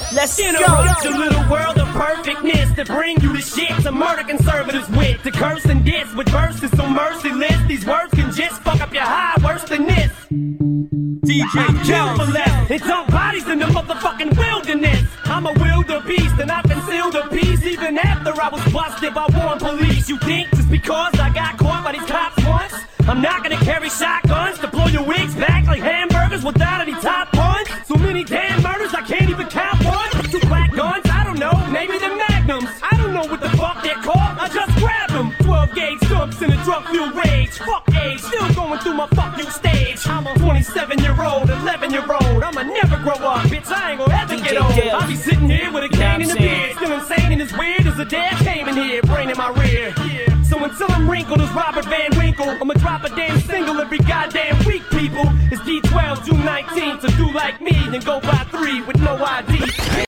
Let's go. Interrupt your little world of perfectness to bring you the shit to murder conservatives with, to curse and diss with verses so merciless. These words can just fuck up your high worse than this. DJ Jones, it's on bodies in the motherfucking wilderness. I'm a wildebeest and I concealed a piece even after I was busted by warm police. You think just because I got caught by these cops once, I'm not gonna carry shotguns to blow your wigs back like hamburgers without any top buns? So many damn murders I can't even count one. 2 black guns, I don't know, maybe they're magnums. I don't know what the fuck they're called, I just grabbed them. 12 gauge stumps in a drug-fueled rage. Fuck age, still going through my fuck you stage. I'm a 27-year-old, 11-year-old. I'ma never grow up, bitch, I ain't gonna ever get old. I'll be sitting here with a cane in the beard, still insane and as weird as the day I came in here, brain in my rear. So until I'm wrinkled as Robert Van Winkle, I'ma drop a damn single every goddamn week, people. It's D12, 219, so do like me and go by 3 with no ID.